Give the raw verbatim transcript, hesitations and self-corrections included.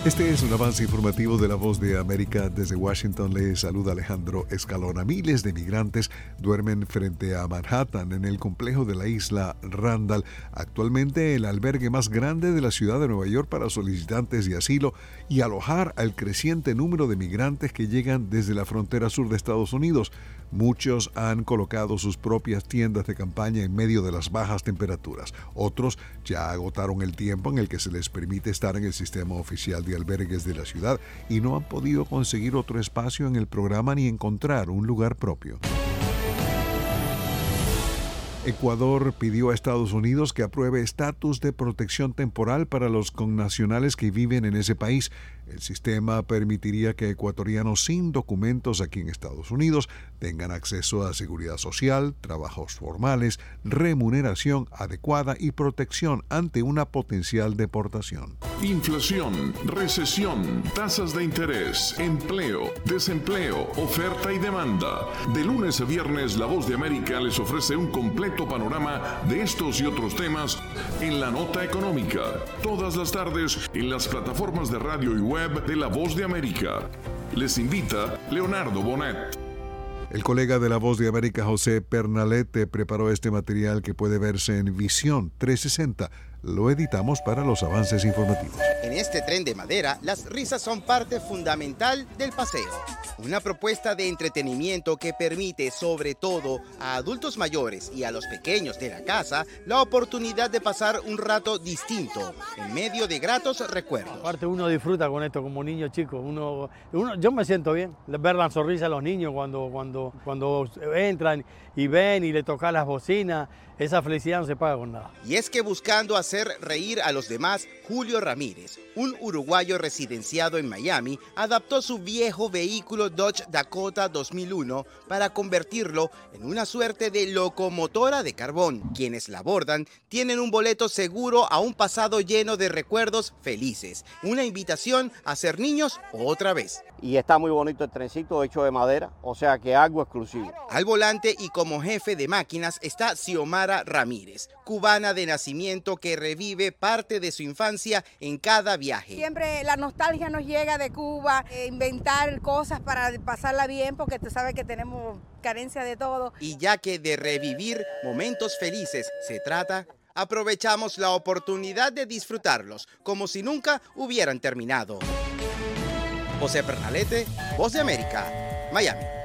Este es un avance informativo de La Voz de América. Desde Washington le saluda Alejandro Escalona. Miles de migrantes duermen frente a Manhattan en el complejo de la isla Randall, actualmente el albergue más grande de la ciudad de Nueva York para solicitantes de asilo y alojar al creciente número de migrantes que llegan desde la frontera sur de Estados Unidos. Muchos han colocado sus propias tiendas de campaña en medio de las bajas temperaturas. Otros ya agotaron el tiempo en el que se les permite estar en el sistema oficial de albergues de la ciudad y no han podido conseguir otro espacio en el programa ni encontrar un lugar propio. Ecuador pidió a Estados Unidos que apruebe estatus de protección temporal para los connacionales que viven en ese país. El sistema permitiría que ecuatorianos sin documentos aquí en Estados Unidos tengan acceso a seguridad social, trabajos formales, remuneración adecuada y protección ante una potencial deportación. Inflación, recesión, tasas de interés, empleo, desempleo, oferta y demanda. De lunes a viernes, La Voz de América les ofrece un completo panorama de estos y otros temas en La Nota Económica. Todas las tardes en las plataformas de radio y web de La Voz de América. Les invita Leonardo Bonet. El colega de La Voz de América, José Pernalete, preparó este material que puede verse en Visión trescientos sesenta. Lo editamos para los avances informativos. En este tren de madera, las risas son parte fundamental del paseo. Una propuesta de entretenimiento que permite, sobre todo a adultos mayores y a los pequeños de la casa, la oportunidad de pasar un rato distinto, en medio de gratos recuerdos. Aparte uno disfruta con esto como niño chico. Uno, uno, yo me siento bien, ver la sonrisa a los niños cuando, cuando, cuando entran y ven y le tocan las bocinas. Esa felicidad no se paga con nada. Y es que buscando hacer reír a los demás, Julio Ramírez, un uruguayo residenciado en Miami, adaptó su viejo vehículo Dodge Dakota dos mil uno para convertirlo en una suerte de locomotora de carbón. Quienes la abordan tienen un boleto seguro a un pasado lleno de recuerdos felices. Una invitación a ser niños otra vez. Y está muy bonito el trencito hecho de madera, o sea que algo exclusivo. Al volante y como jefe de máquinas está Xiomara Ramírez, cubana de nacimiento que revive parte de su infancia en cada viaje. Siempre la nostalgia nos llega de Cuba, eh, inventar cosas para pasarla bien, porque tú sabes que tenemos carencia de todo. Y ya que de revivir momentos felices se trata, aprovechamos la oportunidad de disfrutarlos como si nunca hubieran terminado. José Pernalete, Voz de América, Miami.